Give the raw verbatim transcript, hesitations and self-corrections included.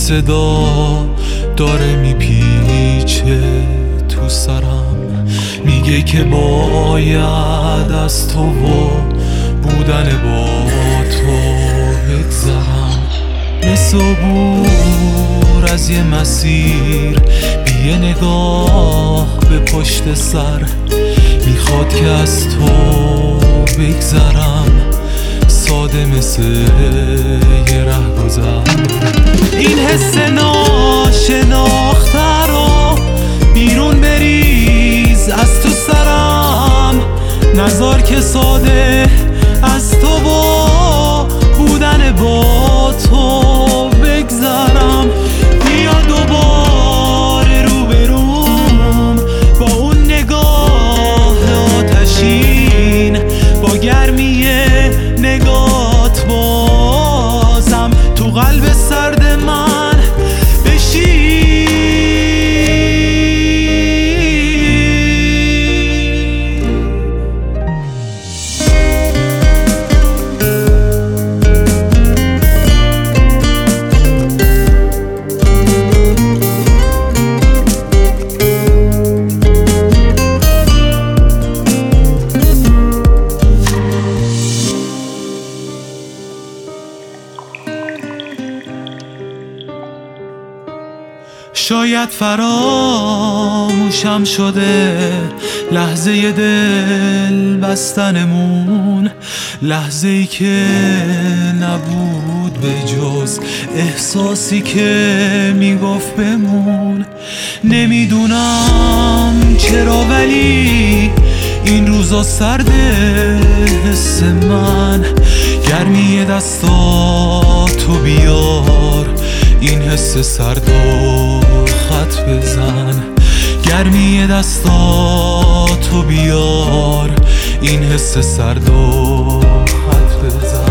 صدا داره میپیچه تو سرم، میگه که باید از تو و بودن با تو بگذرم. مثل عبور از یه مسیر بی یه نگاه به پشت سر، میخواد که از تو بگذرم، ساده مثل یه رهگذر. این حس ناشناخته رو بیرون بریز از تو سرم، نذار که ساده از تو با بودن با تو بگذرم. بیا دوباره روبروم با اون نگاه آتشین، با گرمی نگات بازم تو قلب سرد من بشین. شاید فراموشم شده لحظه دل بستنمون، لحظه ای که نبود به جز احساسی که میگفت بمون. نمیدونم چرا ولی این روزا سرده حس من، گرمی دستاتو بیار این حس سردو خط بزن، گرمی دستاتو بیار این حس سردو خط بزن.